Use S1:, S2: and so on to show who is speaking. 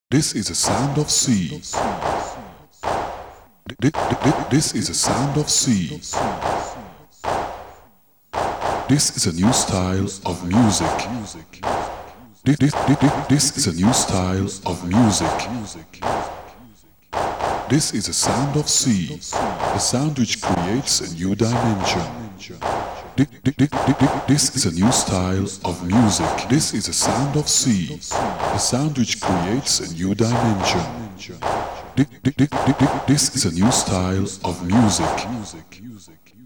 S1: This is a sound of C. This is a sound of C. This is a new style of music. This is a new style of music. This is a sound of C, a sound which creates a new dimension. This is a new style of music. This is a sound of C, a sound which creates a new dimension. This is a new style of music.